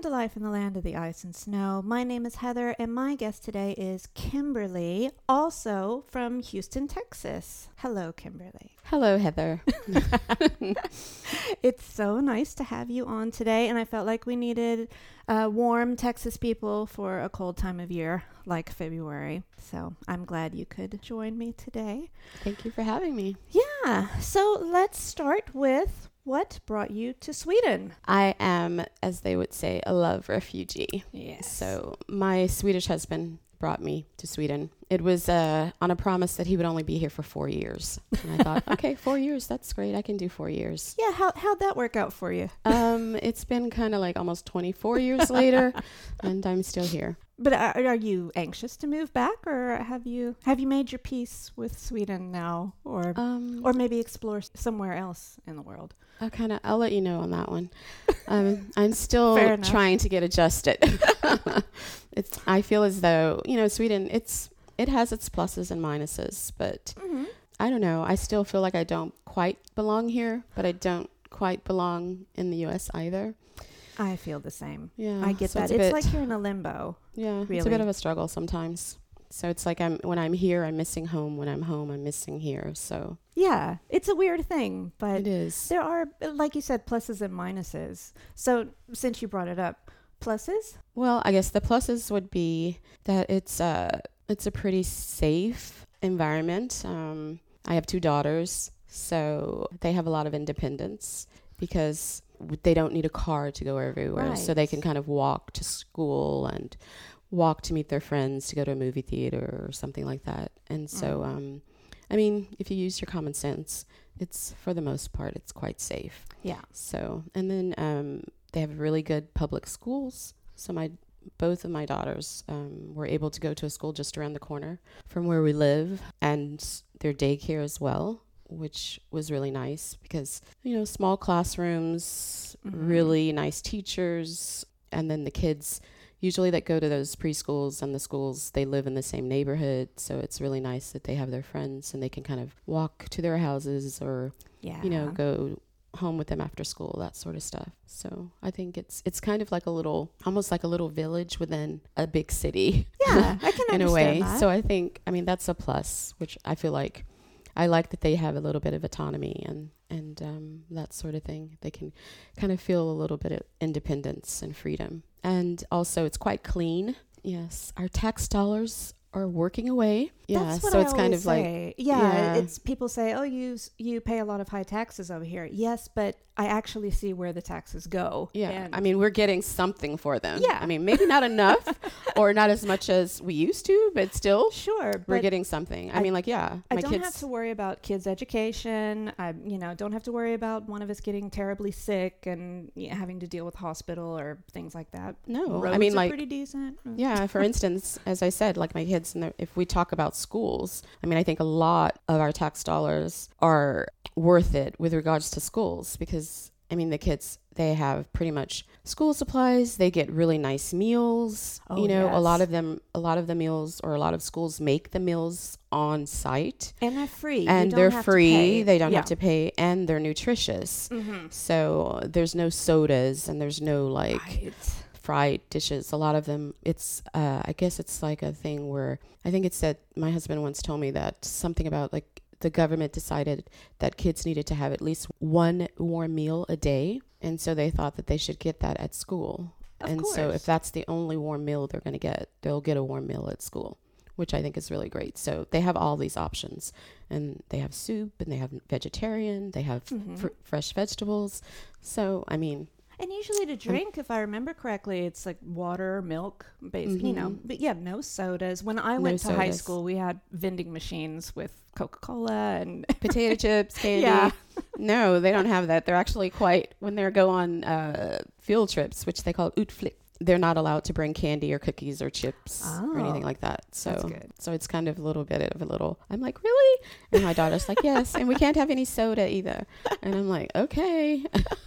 to life in the land of the ice and snow. My name is Heather, and my guest today is Kimberly, also from Houston, Texas. Hello, Kimberly. Hello, Heather. It's so nice to have you on today, and I felt like we needed warm Texas people for a cold time of year like February. So I'm glad you could join me today. Thank you for having me. Yeah, so let's start with what brought you to Sweden? I am, as they would say, a love refugee. Yes. So my Swedish husband brought me to Sweden. It was on a promise that he would only be here for 4 years. And I thought, okay, 4 years, that's great. I can do 4 years. Yeah, how'd that work out for you? It's been kind of like almost 24 years later, and I'm still here. But are you anxious to move back, or have you made your peace with Sweden now, or maybe explore somewhere else in the world? I'll let you know on that one. I'm still trying to get adjusted. I feel as though, Sweden, it has its pluses and minuses, but I don't know. I still feel like I don't quite belong here, but I don't quite belong in the U.S. either. I feel the same. Yeah, I get that. It's like you're in a limbo. Yeah, really. It's a bit of a struggle sometimes. So it's like when I'm here, I'm missing home. When I'm home, I'm missing here. So yeah, it's a weird thing, but it is. There are, like you said, pluses and minuses. So since you brought it up, pluses? Well, I guess the pluses would be that it's a pretty safe environment. I have 2 daughters, so they have a lot of independence because they don't need a car to go everywhere. Right. So they can kind of walk to school and walk to meet their friends to go to a movie theater or something like that. And so, if you use your common sense, it's, for the most part, it's quite safe. Yeah. So, and then they have really good public schools. So both of my daughters were able to go to a school just around the corner from where we live, and their daycare as well, which was really nice because, small classrooms, really nice teachers, and then the kids usually that go to those preschools and the schools, they live in the same neighborhood. So it's really nice that they have their friends and they can kind of walk to their houses or, go home with them after school, that sort of stuff. So I think it's kind of like almost like a little village within a big city. Yeah, I can in understand a way. that. So I think, that's a plus, which I feel like I like that they have a little bit of autonomy and that sort of thing. They can kind of feel a little bit of independence and freedom. And also it's quite clean. Yes. Our tax dollars are working away. Yeah. That's what so I it's kind of say. like, it's people say, oh, you pay a lot of high taxes over here. Yes, but I actually see where the taxes go. Yeah. We're getting something for them. Yeah. Maybe not enough or not as much as we used to, but still sure. We're getting something. I don't have to worry about kids' education. I, don't have to worry about one of us getting terribly sick and having to deal with hospital or things like that. No. Roads are pretty decent. Yeah. For instance, as I said, like my kids, if we talk about schools, I think a lot of our tax dollars are worth it with regards to schools because, the kids, they have pretty much school supplies. They get really nice meals. Yes. A lot of the meals or a lot of schools make the meals on site. And they're free. And they're free. They don't have to pay. And they're nutritious. Mm-hmm. So there's no sodas and there's no fried dishes. A lot of them, it's I guess it's like a thing where I think it's that my husband once told me that something about like the government decided that kids needed to have at least one warm meal a day, and so they thought that they should get that at school. Of and course. So if that's the only warm meal they're going to get, they'll get a warm meal at school, which I think is really great. So they have all these options, and they have soup, and they have vegetarian, they have fresh vegetables. So and usually to drink, if I remember correctly, it's like water, milk, based, but no sodas. When I went to high school, we had vending machines with Coca-Cola and potato chips, candy. Yeah. No, they don't have that. They're actually when they go on field trips, which they call utflykt, they're not allowed to bring candy or cookies or chips or anything like that. So that's good. So it's kind of a little bit of I'm like, really? And my daughter's like, yes. And we can't have any soda either. And I'm like, okay.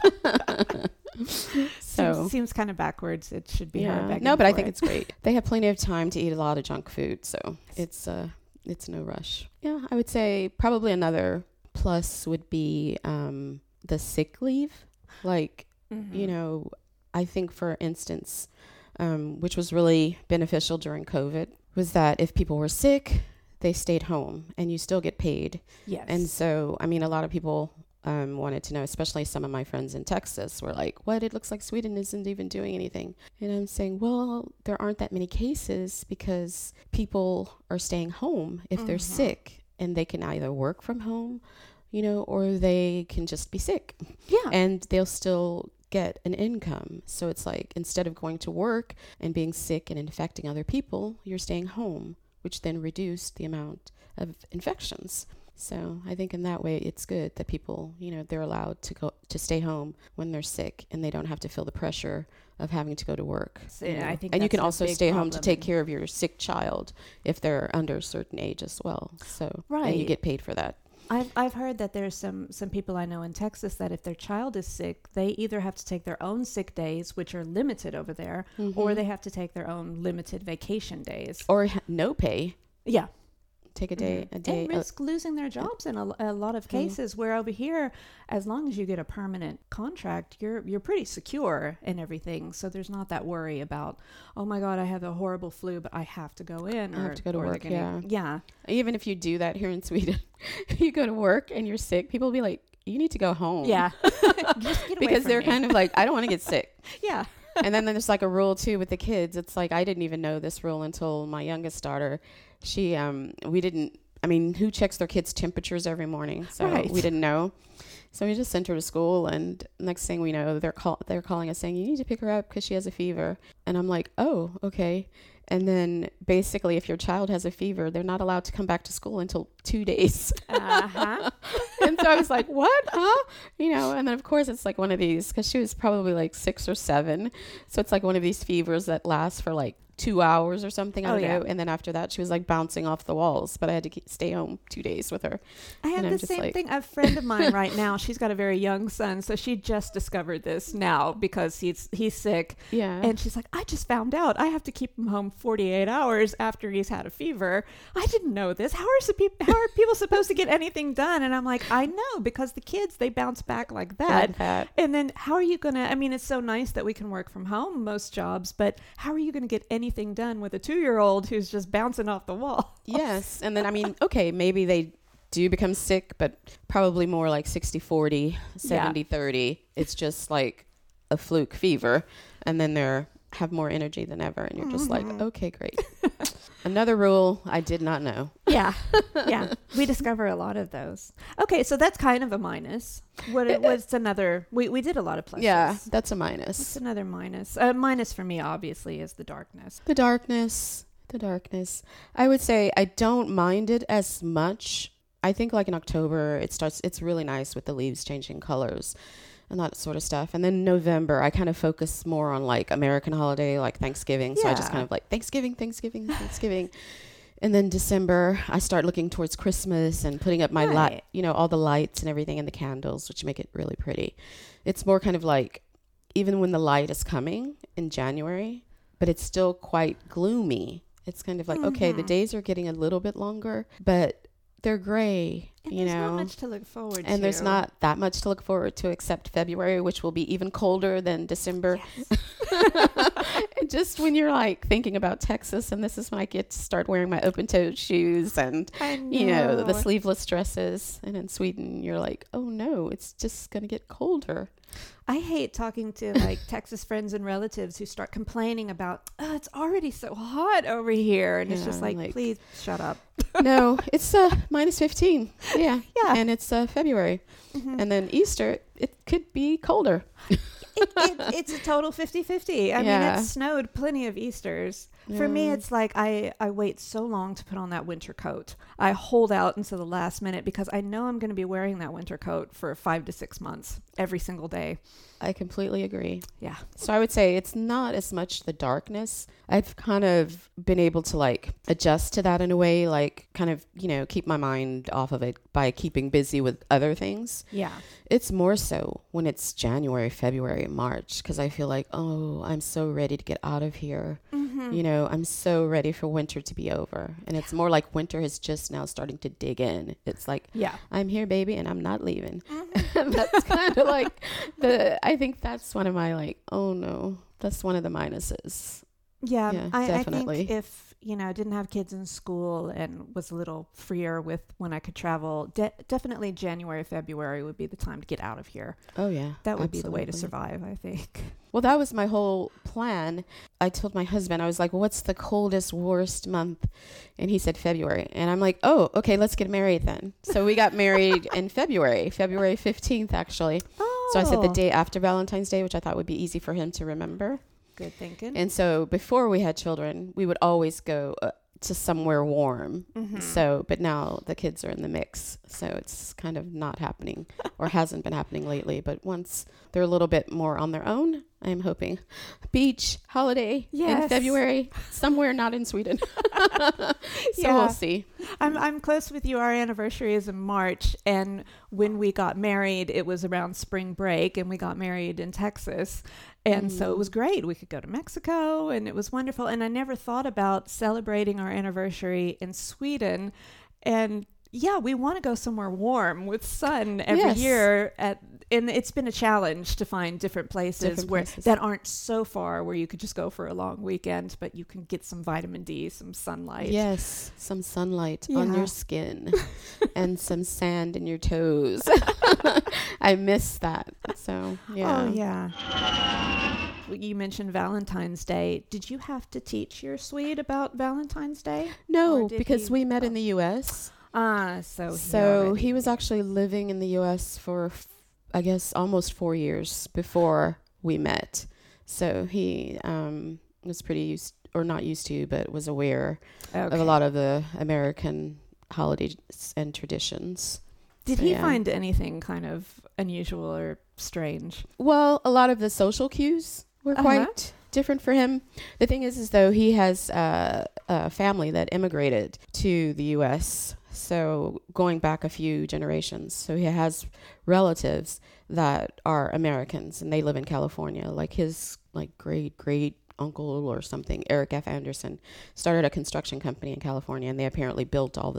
So seems kind of backwards. It should be hard. No, but I think it's great. They have plenty of time to eat a lot of junk food, so it's no rush. Yeah, I would say probably another plus would be the sick leave. Like, I think, for instance, which was really beneficial during COVID, was that if people were sick, they stayed home and you still get paid. Yes. And so, I mean, a lot of people wanted to know, especially some of my friends in Texas were like, what? It looks like Sweden isn't even doing anything. And I'm saying, well, there aren't that many cases because people are staying home if they're sick, and they can either work from home, or they can just be sick. Yeah. And they'll still get an income. So it's like, instead of going to work and being sick and infecting other people, you're staying home, which then reduced the amount of infections. So I think in that way, it's good that people, they're allowed to stay home when they're sick, and they don't have to feel the pressure of having to go to work. So, I think and you can that's also a big stay home problem. to take care of your sick child if they're under a certain age as well. So Right. And you get paid for that. I've heard that there's some people I know in Texas that if their child is sick, they either have to take their own sick days, which are limited over there, or they have to take their own limited vacation days. Or no pay. Yeah. Take a day. And risk losing their jobs in a lot of cases, where over here, as long as you get a permanent contract, you're pretty secure and everything. So there's not that worry about, oh my God, I have a horrible flu, but I have to go in. I have to go to work, Yeah. Even if you do that here in Sweden, you go to work and you're sick, people will be like, you need to go home. Yeah. Just get away because from they're me. kind of like, I don't want to get sick. Yeah. And then there's like a rule too with the kids. It's like, I didn't even know this rule until my youngest daughter. Who checks their kids' temperatures every morning? So we didn't know. So we just sent her to school, and next thing we know, they're calling us saying, you need to pick her up because she has a fever. And I'm like, oh, okay. And then basically, if your child has a fever, they're not allowed to come back to school until 2 days. Uh-huh. And so I was like, what? Huh? And then of course it's like one of these, because she was probably like 6 or 7. So it's like one of these fevers that lasts for like 2 hours or something. I don't know. And then after that, she was like bouncing off the walls, but I had to stay home 2 days with her. I have the same thing. A friend of mine right now, she's got a very young son. So she just discovered this now because he's sick. Yeah. And she's like, I just found out I have to keep him home 48 hours after he's had a fever. I didn't know this. How are people supposed to get anything done? And I'm like, I know, because the kids, they bounce back like that. And then how are you going to, it's so nice that we can work from home, most jobs, but how are you going to get anything done with a 2-year-old who's just bouncing off the wall? Yes. And then, okay, maybe they do become sick, but probably more like 60-40, 70-30. It's just like a fluke fever. And then they're have more energy than ever. And you're just like, okay, great. Another rule I did not know. Yeah. We discover a lot of those. Okay, so that's kind of a minus. What's another? We did a lot of pluses. Yeah, that's a minus. What's another minus? A minus for me, obviously, is the darkness. The darkness. I would say I don't mind it as much. I think like in October, it's really nice with the leaves changing colors and that sort of stuff. And then November, I kind of focus more on like American holiday, like Thanksgiving. So I just kind of like Thanksgiving. And then December, I start looking towards Christmas and putting up my light, all the lights and everything and the candles, which make it really pretty. It's more kind of like, even when the light is coming in January, but it's still quite gloomy. It's kind of like, okay, the days are getting a little bit longer, but they're gray. And there's not much to look forward to. And there's not that much to look forward to except February, which will be even colder than December. Yes. And just when you're like thinking about Texas, and this is when I get to start wearing my open-toed shoes and, the sleeveless dresses. And in Sweden, you're like, oh no, it's just going to get colder. I hate talking to like Texas friends and relatives who start complaining about, it's already so hot over here. And it's just like, please shut up. No, it's minus 15. Yeah. And it's February. Mm-hmm. And then Easter, it could be colder. It's a total 50-50. I mean, it snowed plenty of Easters. Yeah. For me, it's like I wait so long to put on that winter coat. I hold out until the last minute because I know I'm going to be wearing that winter coat for 5 to 6 months every single day. I completely agree. Yeah. So I would say it's not as much the darkness. I've kind of been able to like adjust to that in a way, like kind of, keep my mind off of it by keeping busy with other things. Yeah. It's more so when it's January, February, March, because I feel like, oh, I'm so ready to get out of here. Mm-hmm. You know, I'm so ready for winter to be over. And it's more like winter is just now starting to dig in. It's like, Yeah. I'm here, baby, and I'm not leaving. That's kind of like I think that's one of my like, oh no, that's one of the minuses. Yeah, I definitely. think if, I didn't have kids in school and was a little freer with when I could travel, definitely January, February would be the time to get out of here. Oh, yeah. That would be the way to absolutely. survive, I think. Well, that was my whole plan. I told my husband, I was like, what's the coldest, worst month? And he said February. And I'm like, oh, okay, let's get married then. So we got married in February 15th, actually. Oh, So I said the day after Valentine's Day, which I thought would be easy for him to remember. good thinking. And so before we had children, we would always go to somewhere warm. So, but now the kids are in the mix. So it's kind of not happening or hasn't been happening lately. But once they're a little bit more on their own, I'm hoping beach holiday in Yes. February, somewhere not in Sweden. So Yeah. we'll see. I'm close with you. Our anniversary is in March, and when we got married, it was around spring break, and we got married in Texas. And so it was great. We could go to Mexico, and it was wonderful. And I never thought about celebrating our anniversary in Sweden. And yeah, we want to go somewhere warm with sun every Yes. year. And it's been a challenge to find different places that aren't so far where you could just go for a long weekend, but you can get some vitamin D, some sunlight. Yes, some sunlight on Yeah. your skin and some sand in your toes. I miss that. So, yeah. Oh, yeah. You mentioned Valentine's Day. Did you have to teach your Swede about Valentine's Day? No, Or did because he- we met in the U.S. So he was actually living in the U.S. for, I guess, almost 4 years before we met. So he was pretty used, or not used to, but was aware of a lot of the American holidays and traditions. Did So, he yeah. find anything kind of unusual or strange? Well, a lot of the social cues were quite different for him. The thing is though, he has a family that immigrated to the U.S., so going back a few generations. So he has relatives that are Americans, and they live in California. Like his great uncle or something, Eric F. Anderson, started a construction company in California, and they apparently built all the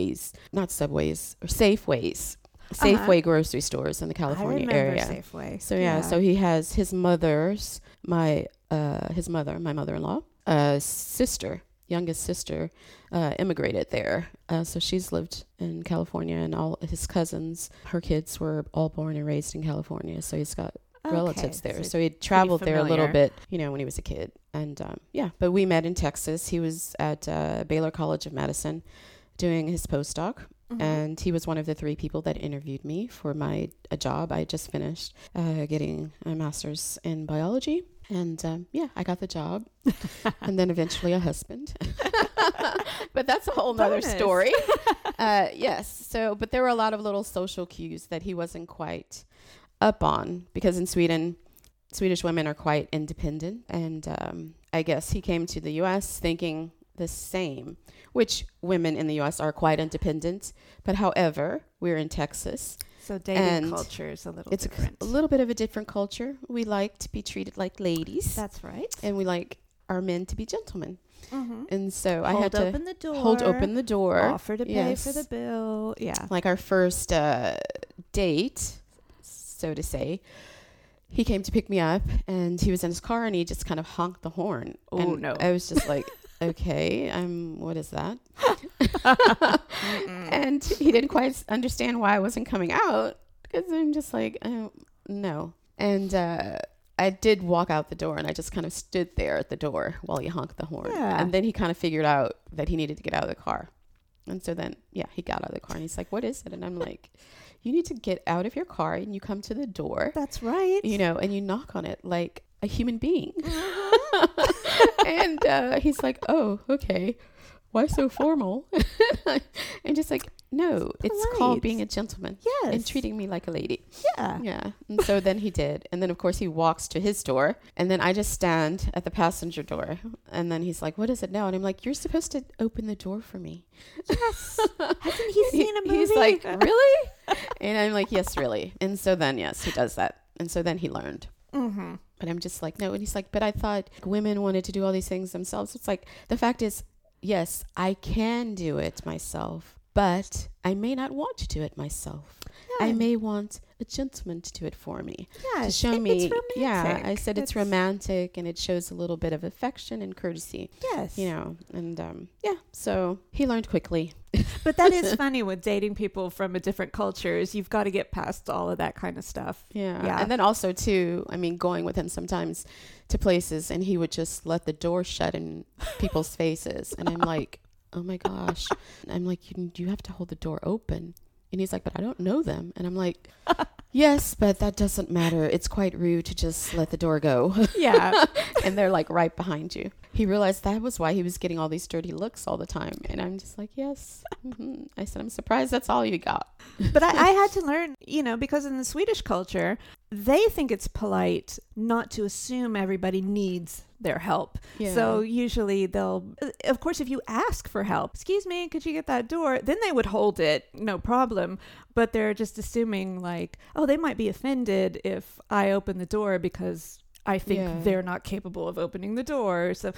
Safeway grocery stores in the California area. Safeway. So so he has his mother's, my mother-in-law, youngest sister, immigrated there. So she's lived in California, and all his cousins, her kids were all born and raised in California. So he's got relatives there. So he traveled there a little bit, when he was a kid. And but we met in Texas. He was at Baylor College of Medicine doing his postdoc. And he was one of the 3 people that interviewed me for a job. I just finished getting a master's in biology. And I got the job. And then eventually a husband. But that's a whole nother story. Yes. So, but there were a lot of little social cues that he wasn't quite up on, because in Sweden, Swedish women are quite independent. And I guess he came to the U.S. thinking the same, which women in the U.S. are quite independent. But however, we're in Texas. So dating culture is a little different. A little bit of a different culture. We like to be treated like ladies. That's right. And we like our men to be gentlemen. And so I hold had to open the door. Offer to pay for the bill. Yeah. Like our first date, so to say. He came to pick me up, and he was in his car, and he just kind of honked the horn. Oh, and no. I was just like, okay, what is that? And he didn't quite understand why I wasn't coming out, because I'm just like, oh, no. And I did walk out the door, and I just kind of stood there at the door while he honked the horn. Yeah. And then he kind of figured out that he needed to get out of the car. And so then, he got out of the car, and he's like, what is it? And I'm like, you need to get out of your car, and you come to the door. That's right. And you knock on it like a human being. And he's like, oh, okay. Why so formal? And just like, no, it's called being a gentleman. Yes. And treating me like a lady. Yeah. Yeah. And so then he did. And then, of course, he walks to his door. And then I just stand at the passenger door. And then he's like, what is it now? And I'm like, you're supposed to open the door for me. Yes. Hasn't he seen a movie? He's like, really? And I'm like, yes, really. And so then, yes, he does that. And so then he learned. But I'm just like, no. And he's like, but I thought women wanted to do all these things themselves. It's like, the fact is, yes, I can do it myself, but I may not want to do it myself. Yeah. I may want a gentleman to do it for me. Yeah, To show it's me. romantic. Yeah, I said it's romantic, and it shows a little bit of affection and courtesy. Yes. You know, and yeah, so he learned quickly. But that is funny with dating people from a different culture is you've got to get past all of that kind of stuff. Yeah. And then also too, I mean, going with him sometimes to places, and he would just let the door shut in people's faces, and I'm like, oh my gosh. And I'm like, you have to hold the door open. And he's like, but I don't know them. And I'm like, yes, but that doesn't matter. It's quite rude to just let the door go. Yeah. And they're like right behind you. He realized that was why he was getting all these dirty looks all the time. And I'm just like, yes. Mm-hmm. I said, I'm surprised that's all you got. But I had to learn, you know, because in the Swedish culture, they think it's polite not to assume everybody needs their help. Yeah. So usually they'll, of course, if you ask for help, excuse me, could you get that door? Then they would hold it, no problem. But they're just assuming like, oh, they might be offended if I open the door because I think they're not capable of opening the door. So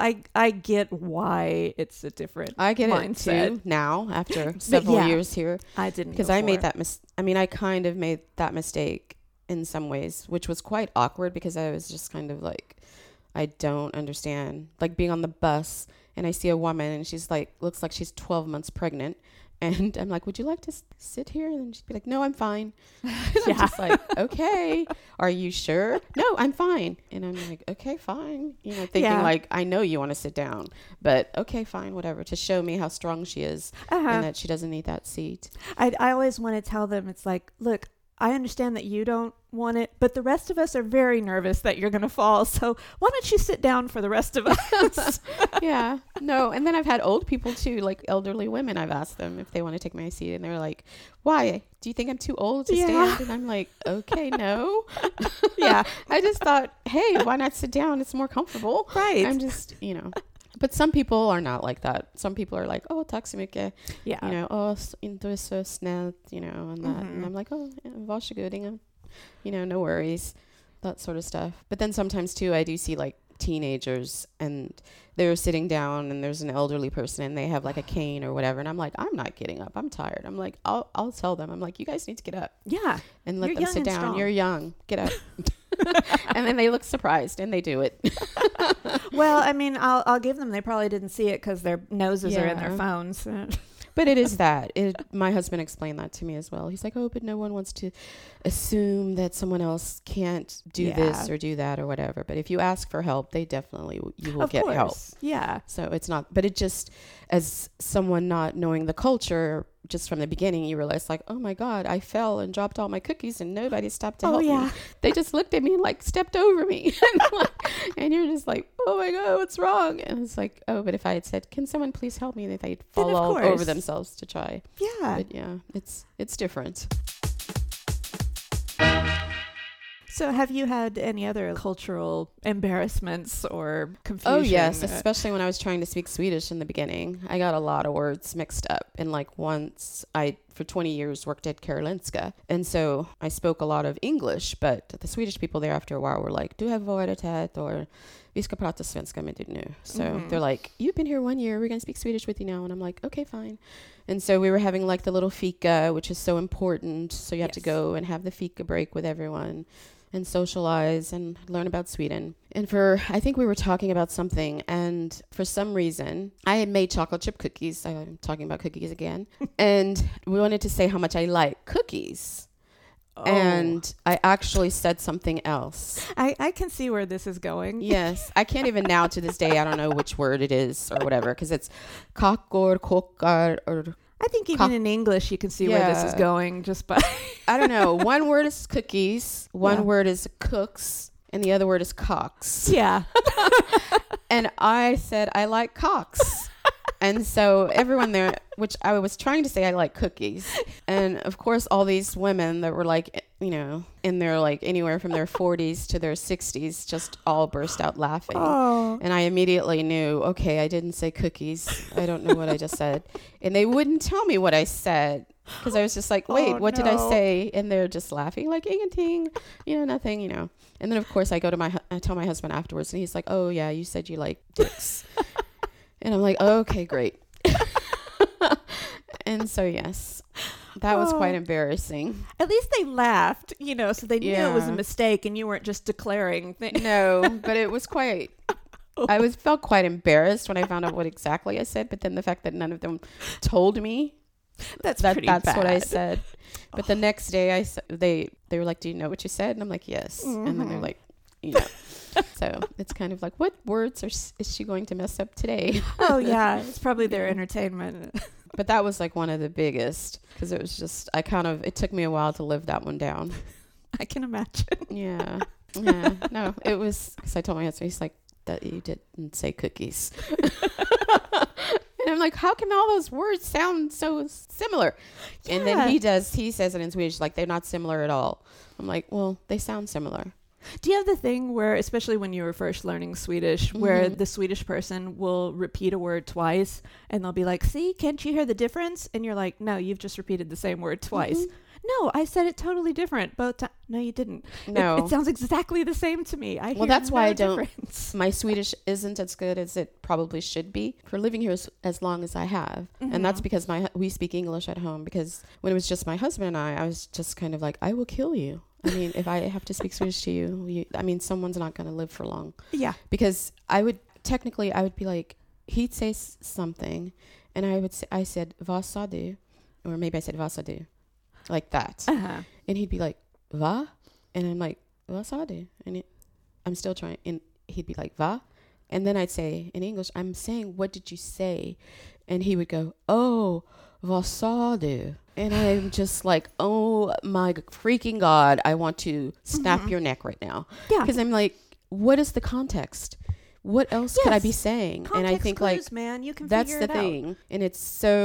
I get why it's a different I get mindset. it too now after several years here. I didn't because I made that I kind of made that mistake in some ways, which was quite awkward because I was just kind of like, I don't understand, like being on the bus and I see a woman and she's like, looks like she's 12 months pregnant. And I'm like, would you like to sit here? And then she'd be like, no, I'm fine. I'm just like, okay, are you sure? No, I'm fine. And I'm like, okay, fine. You know, thinking like, I know you want to sit down, but okay, fine, whatever, to show me how strong she is and that she doesn't need that seat. I always want to tell them, it's like, look, I understand that you don't want it, but the rest of us are very nervous that you're going to fall. So why don't you sit down for the rest of us? Yeah, no. And then I've had old people too, like elderly women. I've asked them if they want to take my seat and they're like, why? Do you think I'm too old to stand? And I'm like, okay, no. Yeah. I just thought, hey, why not sit down? It's more comfortable. Right. I'm just, you know. But some people are not like that. Some people are like, oh, tack så mycket. Yeah. You know, oh, du är så snällt, you know, and that. And I'm like, oh, yeah, varsågod, you know, no worries, that sort of stuff. But then sometimes too, I do see like teenagers and they're sitting down and there's an elderly person and they have like a cane or whatever. And I'm like, I'm not getting up. I'm tired. I'm like, I'll tell them. I'm like, you guys need to get up. Yeah. And let them sit down. Strong. You're young. Get up. And then they look surprised and they do it. Well, I mean, I'll give them. They probably didn't see it because their noses are in their phones. But it is that. My husband explained that to me as well. He's like, oh, but no one wants to assume that someone else can't do this or do that or whatever. But if you ask for help, they definitely, you will get help. Yeah. So it's not, but it just, as someone not knowing the culture, just from the beginning, you realize like, oh my God, I fell and dropped all my cookies and nobody stopped to help me. They just looked at me and like stepped over me. And you're just like, oh my God, what's wrong? And it's like, oh, but if I had said, can someone please help me? They'd fall all over themselves to try. Yeah. But yeah, it's different. So have you had any other cultural embarrassments or confusion? Oh, yes, especially when I was trying to speak Swedish in the beginning. I got a lot of words mixed up. And like once I, for 20 years, worked at Karolinska. And so I spoke a lot of English, but the Swedish people there after a while were like, du har varit här, or vi ska prata svenska med dig nu. So they're like, you've been here 1 year, we're going to speak Swedish with you now. And I'm like, okay, fine. And so we were having like the little fika, which is so important. So you have to go and have the fika break with everyone and socialize and learn about Sweden. And I think we were talking about something, and for some reason, I had made chocolate chip cookies. I'm talking about cookies again. And we wanted to say how much I like cookies. Oh. And I actually said something else. I can see where this is going. Yes. I can't even now to this day, I don't know which word it is or whatever, because it's kakor, kokar, or... I think even in English, you can see where this is going just by... I don't know. One word is cookies. One word is cooks. And the other word is cocks. Yeah. And I said, I like cocks. And so everyone there, which I was trying to say I like cookies. And of course, all these women that were like, you know, in their like anywhere from their 40s to their 60s, just all burst out laughing. Oh. And I immediately knew, okay, I didn't say cookies. I don't know what I just said. And they wouldn't tell me what I said. Because I was just like, wait, Oh, what did I no. say? And they're just laughing like, ting, nothing, And then, of course, I tell my husband afterwards, and he's like, oh, yeah, you said you like dicks. And I'm like, oh, okay, great. And so, yes, that was quite embarrassing. At least they laughed, so they knew it was a Yeah. mistake and you weren't just declaring things. No, but it was quite... felt quite embarrassed when I found out what exactly I said, but then the fact that none of them told me, That's pretty bad. what I said. But the next day, they were like, "Do you know what you said?" And I'm like, "Yes." And then they're like, So it's kind of like, what words is she going to mess up today? Oh, yeah. It's probably their entertainment. But that was like one of the biggest, because it was just, it took me a while to live that one down. I can imagine. Yeah. No, it was, because I told my husband, he's like, that you didn't say cookies. And I'm like, how can all those words sound so similar? Yeah. And then he says it in Swedish, like they're not similar at all. I'm like, well, they sound similar. Do you have the thing where, especially when you were first learning Swedish, where the Swedish person will repeat a word twice and they'll be like, see, can't you hear the difference? And you're like, no, you've just repeated the same word twice. No, I said it totally different both times. No, you didn't. No. It sounds exactly the same to me. Well, that's why I don't. Difference. My Swedish isn't as good as it probably should be for living here as long as I have. And that's because we speak English at home, because when it was just my husband and I was just kind of like, I will kill you. I mean, if I have to speak Swedish to you, someone's not going to live for long. Yeah. Because I would be like, he'd say something and I said, vad sa du? Or maybe I said, vad sa du? Like that. Uh-huh. And he'd be like, va? And I'm like, vad sa du? And I'm still trying. And he'd be like, va? And then I'd say in English, I'm saying, what did you say? And he would go, oh, vad sa du? And I'm just like, oh my freaking God, I want to snap your neck right now. Yeah. Because I'm like, what is the context? What else could I be saying? Context And I think clues, like, man, you can that's figure the it out. thing. And it's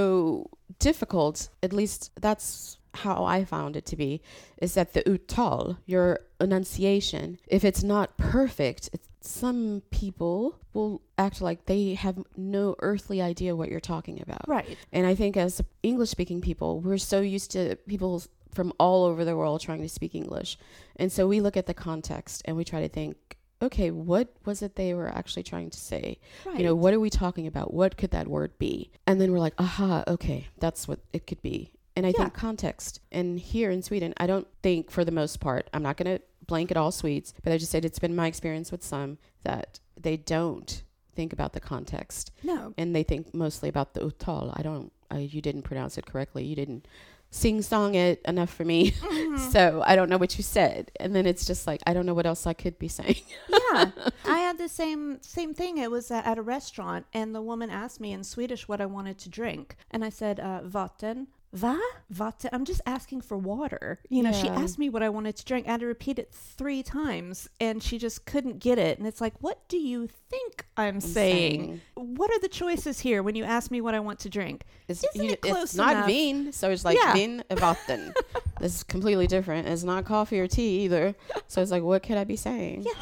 so difficult, at least that's how I found it to be, is that the uttal, your enunciation, if it's not perfect, some people will act like they have no earthly idea what you're talking about. Right. And I think as English speaking people, we're so used to people from all over the world trying to speak English. And so we look at the context and we try to think, okay, what was it they were actually trying to say? Right. What are we talking about? What could that word be? And then we're like, aha, okay, that's what it could be. And I think context. And here in Sweden, I don't think, for the most part, I'm not going to blanket all Swedes, but I just said it's been my experience with some that they don't think about the context. No. And they think mostly about the uttal. You didn't pronounce it correctly. You didn't sing-song it enough for me. So I don't know what you said. And then it's just like, I don't know what else I could be saying. Yeah. I had the same thing. It was at a restaurant, and the woman asked me in Swedish what I wanted to drink. And I said, vatten. Va? Vatten? I'm just asking for water. She asked me what I wanted to drink. I had to repeat it 3 times, and she just couldn't get it. And it's like, what do you think I'm saying? What are the choices here when you ask me what I want to drink? Isn't it close It's not enough? vin, so it's like vin vatten. This is completely different. It's not coffee or tea either. So it's like, what could I be saying? Yes.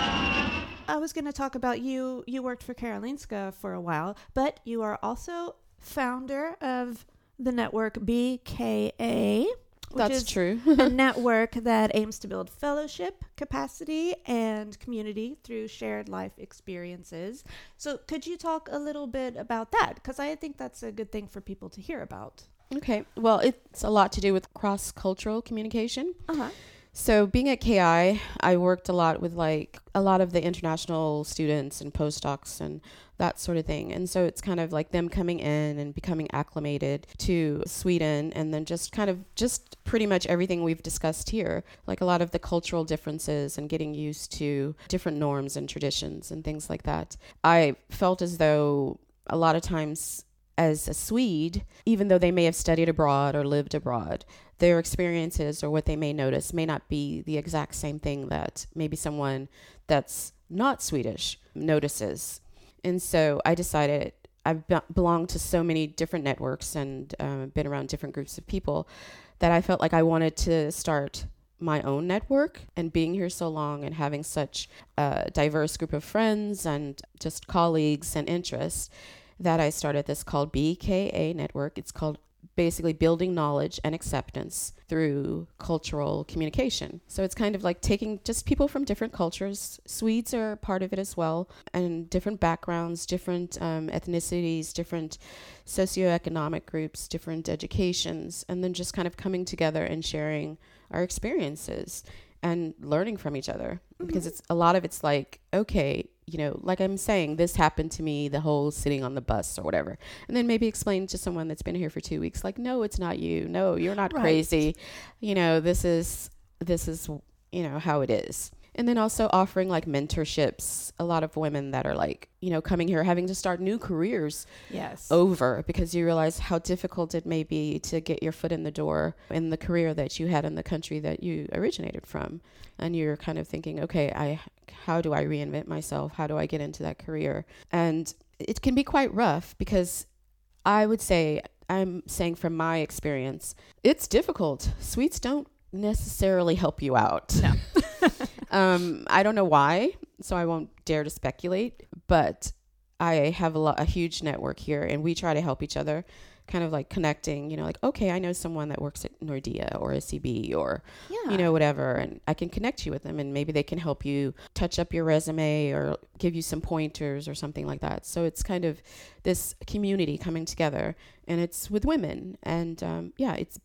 I was going to talk about you. You worked for Karolinska for a while, but you are also founder of the network BKA. That's is true. a network that aims to build fellowship, capacity, and community through shared life experiences. So could you talk a little bit about that? Because I think that's a good thing for people to hear about. Okay. Well, it's a lot to do with cross-cultural communication. Uh-huh. So being at KI, I worked a lot with like a lot of the international students and postdocs and that sort of thing. And so it's kind of like them coming in and becoming acclimated to Sweden, and then just pretty much everything we've discussed here, like a lot of the cultural differences and getting used to different norms and traditions and things like that. I felt as though a lot of times as a Swede, even though they may have studied abroad or lived abroad, their experiences or what they may notice may not be the exact same thing that maybe someone that's not Swedish notices. And so I decided, I've belonged to so many different networks and been around different groups of people, that I felt like I wanted to start my own network. And being here so long and having such a diverse group of friends and just colleagues and interests, that I started this called BKA Network. It's called basically building knowledge and acceptance through cultural communication. So it's kind of like taking just people from different cultures. Swedes are part of it as well, and different backgrounds, different ethnicities, different socioeconomic groups, different educations, and then just kind of coming together and sharing our experiences and learning from each other. Because it's a lot of it's like, okay, you know, like I'm saying, this happened to me, the whole sitting on the bus or whatever. And then maybe explain to someone that's been here for 2 weeks, like, no, it's not you. No, you're not crazy. You know, this is, you know, how it is. And then also offering like mentorships. A lot of women that are like, you know, coming here, having to start new careers over, because you realize how difficult it may be to get your foot in the door in the career that you had in the country that you originated from. And you're kind of thinking, okay, how do I reinvent myself? How do I get into that career? And it can be quite rough, because I would say, I'm saying from my experience, it's difficult. Swedes don't necessarily help you out. No. I don't know why, so I won't dare to speculate, but I have a huge network here, and we try to help each other, kind of like connecting, you know, like, okay, I know someone that works at Nordea or SEB or, you know, whatever, and I can connect you with them, and maybe they can help you touch up your resume or give you some pointers or something like that. So it's kind of this community coming together, and it's with women, and it's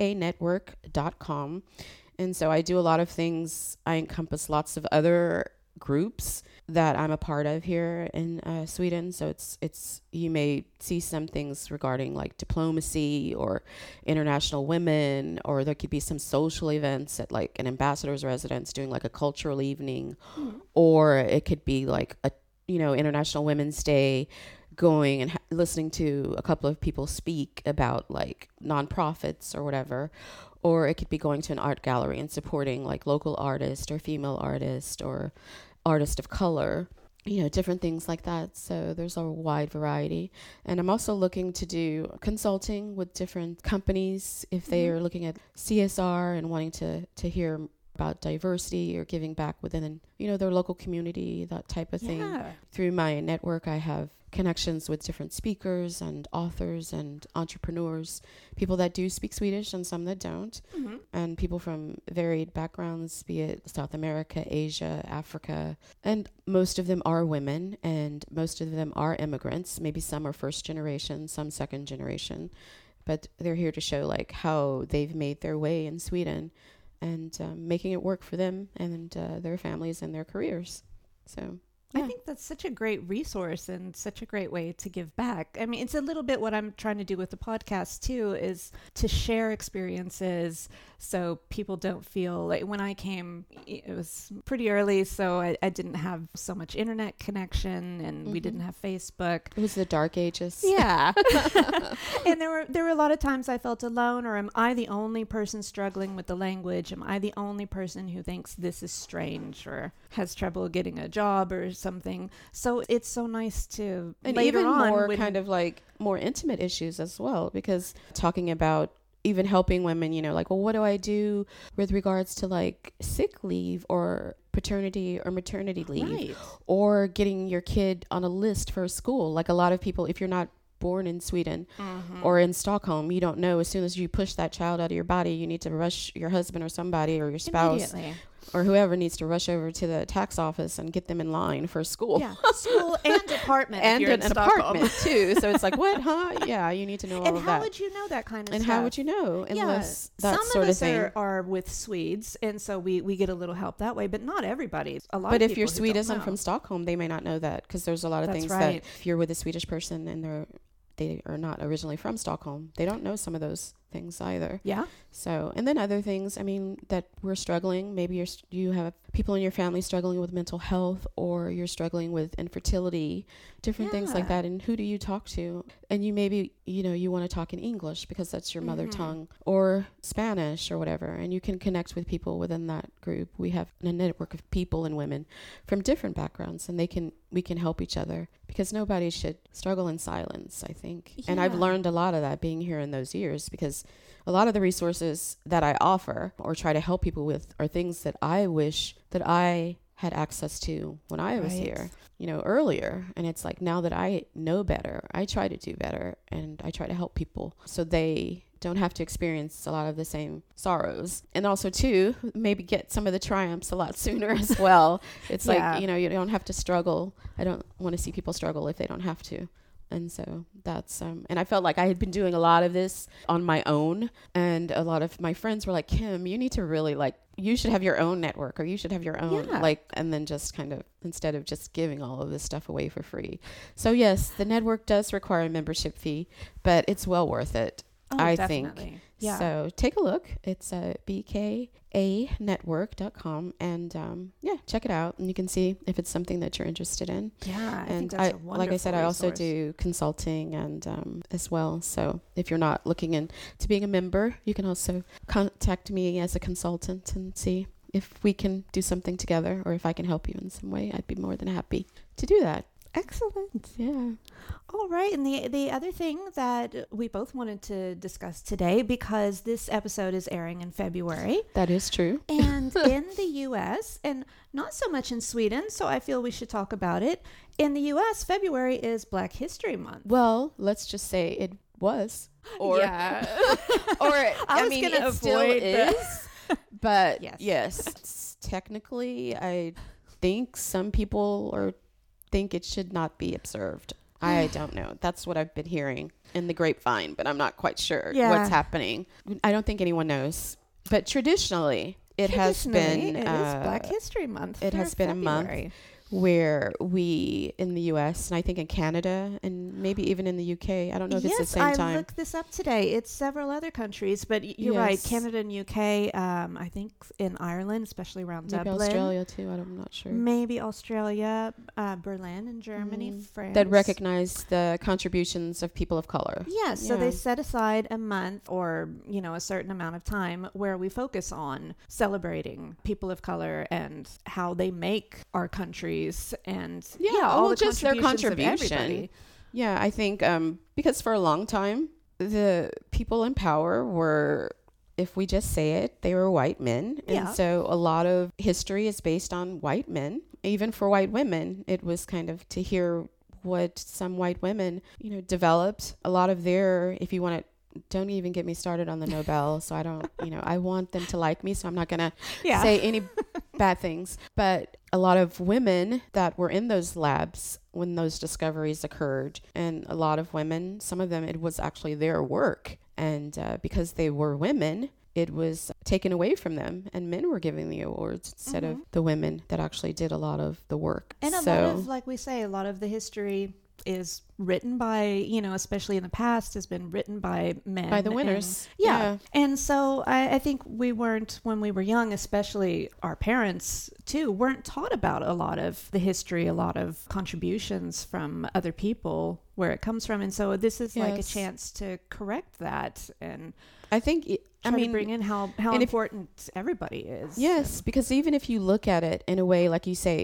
bkanetwork.com. And so I do a lot of things. I encompass lots of other groups that I'm a part of here in Sweden. So it's you may see some things regarding like diplomacy or international women, or there could be some social events at like an ambassador's residence doing like a cultural evening, or it could be like a, you know, International Women's Day, going and listening to a couple of people speak about like nonprofits or whatever. Or it could be going to an art gallery and supporting like local artist or female artist or artist of color, you know, different things like that. So there's a wide variety. And I'm also looking to do consulting with different companies if they are looking at CSR and wanting to hear about diversity or giving back within, you know, their local community, that type of thing. Through my network, I have connections with different speakers and authors and entrepreneurs, people that do speak Swedish and some that don't, and people from varied backgrounds, be it South America, Asia, Africa, and most of them are women, and most of them are immigrants. Maybe some are first generation, some second generation, but they're here to show like how they've made their way in Sweden and making it work for them and their families and their careers. So I think that's such a great resource and such a great way to give back. I mean, it's a little bit what I'm trying to do with the podcast too, is to share experiences so people don't feel like, when I came, it was pretty early, so I didn't have so much internet connection, and we didn't have Facebook. It was the dark ages. Yeah. And there were a lot of times I felt alone, or am I the only person struggling with the language? Am I the only person who thinks this is strange or has trouble getting a job or something? So it's so nice to, and later even on, more kind of like more intimate issues as well, because talking about even helping women, you know, like, well, what do I do with regards to like sick leave or paternity or maternity leave, or getting your kid on a list for a school? Like a lot of people, if you're not born in Sweden or in Stockholm, you don't know, as soon as you push that child out of your body, you need to rush your husband or somebody or your spouse or whoever needs to rush over to the tax office and get them in line for school. Yeah, school and apartment. And an apartment too. So it's like, what, huh? Yeah, you need to know all of that. And how would you know that kind of stuff? And how would you know unless that some sort of us thing? are with Swedes, and so we get a little help that way, but not everybody. A lot but of if your people Swede don't isn't know. from Stockholm, they may not know that, because there's a lot of things that if you're with a Swedish person and they are not originally from Stockholm, they don't know some of those things either. Yeah. So, and then other things, I mean, that we're struggling. Maybe you have people in your family struggling with mental health, or you're struggling with infertility, different things like that. And who do you talk to? And you maybe, you know, you want to talk in English because that's your mother tongue, or Spanish or whatever. And you can connect with people within that group. We have a network of people and women from different backgrounds, and we can help each other, because nobody should struggle in silence, I think. Yeah. And I've learned a lot of that being here in those years, because a lot of the resources that I offer or try to help people with are things that I wish that I had access to when I was Right. here, earlier. And it's like, now that I know better, I try to do better, and I try to help people so they don't have to experience a lot of the same sorrows. And also too, maybe get some of the triumphs a lot sooner as well. It's Yeah. like, you don't have to struggle. I don't want to see people struggle if they don't have to. And so that's, and I felt like I had been doing a lot of this on my own. And a lot of my friends were like, Kim, you need to really you should have your own network, or you should have your own, Yeah. and then just kind of, instead of just giving all of this stuff away for free. So yes, the network does require a membership fee, but it's well worth it. Oh, I definitely. think. Yeah. So take a look. It's bkanetwork.com, and check it out, and you can see if it's something that you're interested in. Yeah. I think And that's a wonderful like I said, I also resource. do consulting and as well. So if you're not looking into being a member, you can also contact me as a consultant and see if we can do something together, or if I can help you in some way. I'd be more than happy to do that. Excellent. Yeah. All right. And the other thing that we both wanted to discuss today, because this episode is airing in February, That is true. and in the U.S., and not so much in Sweden, so I feel we should talk about it. In the U.S., February is Black History Month. Well, let's just say it was. Or yeah. or I was mean, gonna it still avoid the- is. But Yes. yes, technically, I think some people think it should not be observed. I don't know. That's what I've been hearing in the grapevine, but I'm not quite sure Yeah. what's happening. I don't think anyone knows. But traditionally, it has been It is Black History Month. it for has been a month. February. where we in the US, and I think in Canada, and maybe even in the UK, I don't know if it's the same I time. looked this up today. It's several other countries, but you're right. Yes. Canada and UK. I think in Ireland, especially around Maybe Dublin. Australia too. I'm not sure. Maybe Australia, Berlin in Germany, France. That recognize the contributions of people of color. Yeah, so they Yeah. set aside a month or, a certain amount of time where we focus on celebrating people of color and how they make our countries and all well, the just their contributions of contribution. everybody. Yeah, I think because for a long time, the people in power were, if we just say it, they were white men. And Yeah. so a lot of history is based on white men. Even for white women, it was kind of to hear what some white women, developed. A lot of their, if you want to, don't even get me started on the Nobel. So I don't, I want them to like me. So I'm not going to Yeah. say any bad things. But a lot of women that were in those labs when those discoveries occurred, and a lot of women, some of them, it was actually their work. And because they were women, it was taken away from them, and men were giving the awards instead of the women that actually did a lot of the work. And a lot of, like we say, a lot of the history is written by, especially in the past, has been written by men. by the and- winners. yeah. And so I think we weren't, when we were young, especially our parents too, weren't taught about a lot of the history, a lot of contributions from other people, where it comes from. And so this is like a Yes. chance to correct that and I think, try to bring in how and if- important everybody is. yes, because even if you look at it in a way, like you say,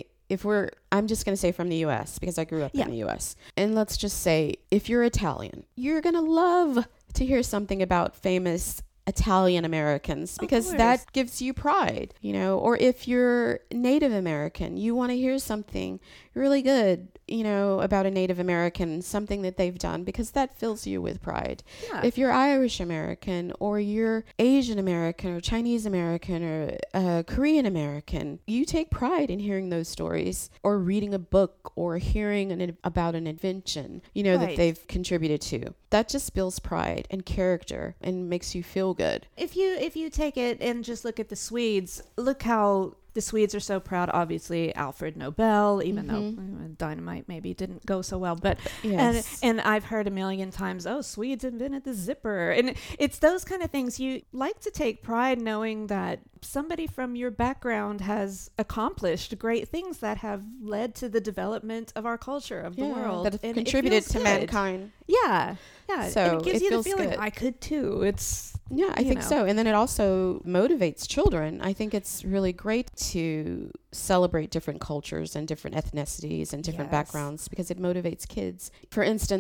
I'm just going to say from the US because I grew up Yeah. in the US. And let's just say, if you're Italian, you're going to love to hear something about famous Italian Americans because course. that gives you pride, or if you're Native American, you want to hear something really good, about a Native American, something that they've done, because that fills you with pride. Yeah. If you're Irish American, or you're Asian American, or Chinese American, or Korean American, you take pride in hearing those stories, or reading a book, or hearing about an invention, that Right. they've contributed to. That just builds pride and character and makes you feel good. If you take it and just look at the Swedes, look how the Swedes are so proud. Obviously, Alfred Nobel, even though dynamite maybe didn't go so well, but Yes. and I've heard a million times, oh, Swedes invented the zipper, and it's those kind of things. You like to take pride knowing that somebody from your background has accomplished great things that have led to the development of our culture, of the world, that have and it contributed feels to good. mankind. Yeah. So and it gives it you the feels feeling good. I could too. It's Yeah, I you think know. so. And then it also motivates children. I think it's really great to celebrate different cultures and different ethnicities and different Yes. backgrounds because it motivates kids. For instance,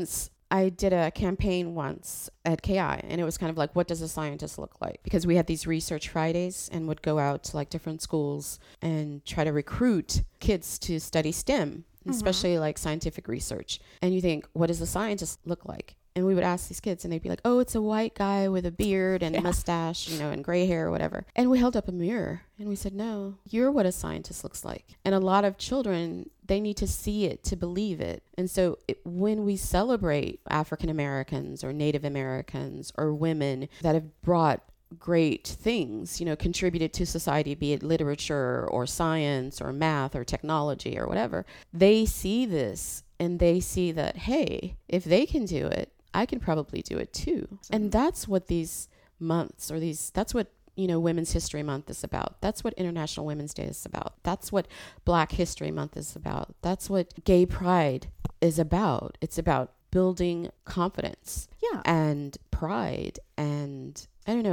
I did a campaign once at KI, and it was kind of like, what does a scientist look like? Because we had these research Fridays and would go out to like different schools and try to recruit kids to study STEM, especially like scientific research. And you think, what does a scientist look like? And we would ask these kids and they'd be like, oh, it's a white guy with a beard and mustache, and gray hair or whatever. And we held up a mirror and we said, no, you're what a scientist looks like. And a lot of children, they need to see it to believe it. And so when we celebrate African Americans or Native Americans or women that have brought great things, contributed to society, be it literature or science or math or technology or whatever, they see this and they see that, hey, if they can do it, I can probably do it too. And that's what these months that's what, Women's History Month is about. That's what International Women's Day is about. That's what Black History Month is about. That's what Gay Pride is about. It's about building confidence and pride and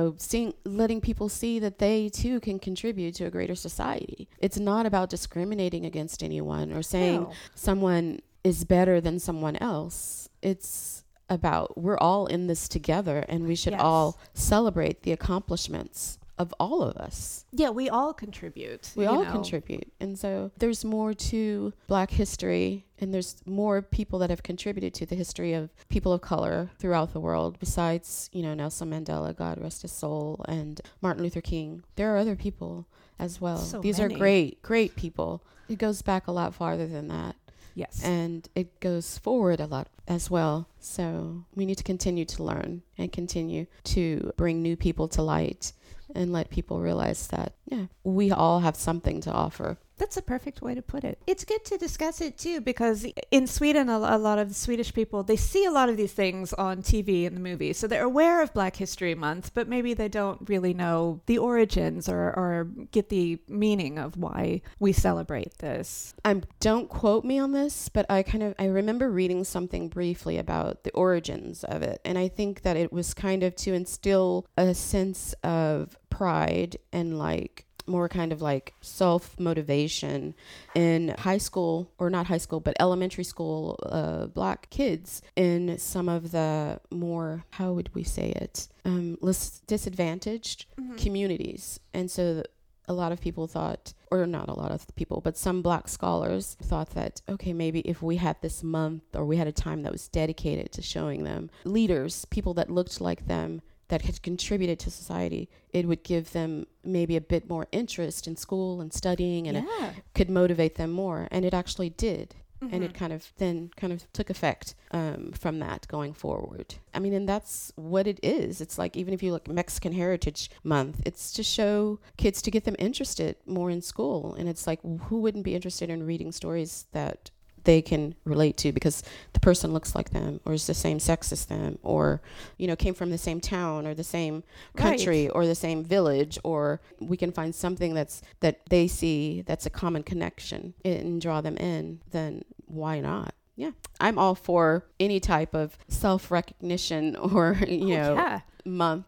letting people see that they too can contribute to a greater society. It's not about discriminating against anyone or saying someone is better than someone else. It's about we're all in this together and we should all celebrate the accomplishments of all of us. Yeah, we all contribute. We all contribute. And so there's more to Black history, and there's more people that have contributed to the history of people of color throughout the world besides, Nelson Mandela, God rest his soul, and Martin Luther King. There are other people as well. These are great, great people. It goes back a lot farther than that. Yes. And it goes forward a lot as well. So we need to continue to learn and continue to bring new people to light and let people realize that, we all have something to offer. That's a perfect way to put it. It's good to discuss it too, because in Sweden, a lot of Swedish people, they see a lot of these things on TV and the movies. So they're aware of Black History Month, but maybe they don't really know the origins or get the meaning of why we celebrate this. Don't quote me on this, but I remember reading something briefly about the origins of it. And I think that it was kind of to instill a sense of pride and more kind of like self-motivation in high school, or not high school, but elementary school Black kids in some of the more, how would we say it, less disadvantaged communities. And so a lot of people thought, or not a lot of people, but some Black scholars thought that, okay, maybe if we had this month or we had a time that was dedicated to showing them leaders, people that looked like them, that had contributed to society, it would give them maybe a bit more interest in school and studying, and it could motivate them more. And it actually did. And it kind of took effect from that going forward. I mean, and that's what it is. It's like, even if you look Mexican Heritage Month, it's to show kids, to get them interested more in school. And it's like, who wouldn't be interested in reading stories that they can relate to because the person looks like them, or is the same sex as them, or came from the same town or the same country or the same village, or we can find something that they see that's a common connection and draw them in. Then why not? I'm all for any type of self-recognition or month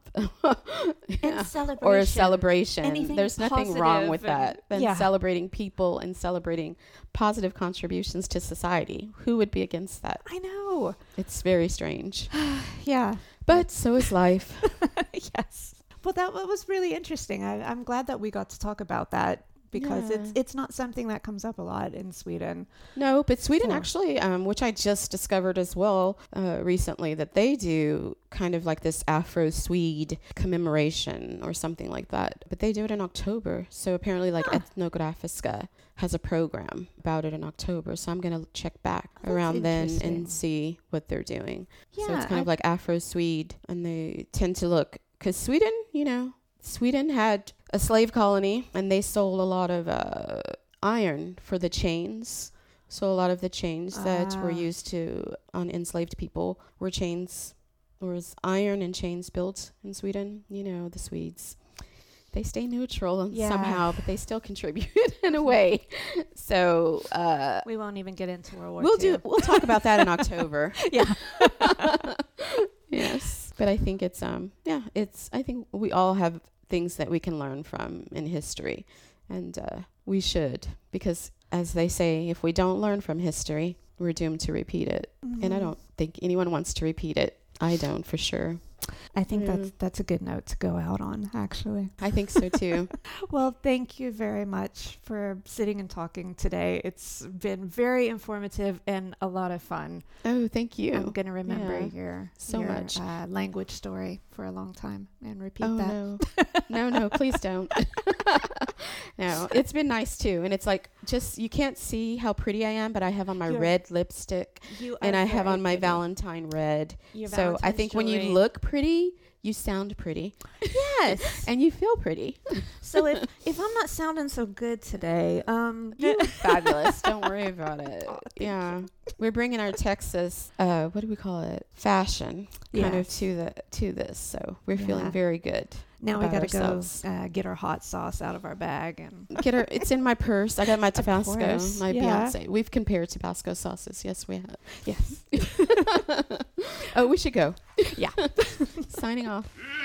and celebration, or a celebration. Anything There's nothing wrong with that than Yeah. celebrating people and celebrating positive contributions to society. Who would be against that? I know. It's very strange. Yeah. But so is life. Yes. Well, that was really interesting. I'm glad that we got to talk about that, because Yeah. it's not something that comes up a lot in Sweden. No, but Sweden Sure. actually, which I just discovered as well recently, that they do kind of like this Afro-Swede commemoration or something like that. But they do it in October. So apparently like Ethnografiska has a program about it in October. So I'm going to check back around then and see what they're doing. Yeah, So it's kind of like Afro-Swede, and they tend to look, because Sweden, Sweden had a slave colony, and they sold a lot of iron for the chains. So a lot of the chains that were used on enslaved people were chains. There was iron and chains built in Sweden. The Swedes, they stay neutral somehow, but they still contribute in a way. So we won't even get into World War II. We'll talk about that in October. Yeah. Yes. But I think I think we all have things that we can learn from in history, and we should, because as they say, if we don't learn from history, we're doomed to repeat it. And I Mhm. don't think anyone wants to repeat it. I don't, for sure. I think Mm. that's a good note to go out on, actually. I think so too. Well, thank you very much for sitting and talking today. It's been very informative and a lot of fun. Oh, thank you. I'm going to remember Yeah. your So much. language story for a long time and repeat Oh, that. no, please don't. No, it's been nice too. And it's like, just, you can't see how pretty I am, but I have on my You're- red lipstick You and are I have very on my pretty. Valentine red. Your So I Valentine's think when you jewelry. look pretty, you sound pretty. Yes. And you feel pretty. So if I'm not sounding so good today, You're fabulous. Don't worry about it. Oh, thank Yeah. We're bringing our Texas, what do we call it? Fashion kind of Yes. to this. So we're feeling Yeah. very good. now we about got to ourselves. go get our hot sauce out of our bag and It's in my purse. I got my Tabasco, course, my yeah. Beyonce. We've compared Tabasco sauces. Yes, we have. yes. Oh, we should go. Yeah. Signing off.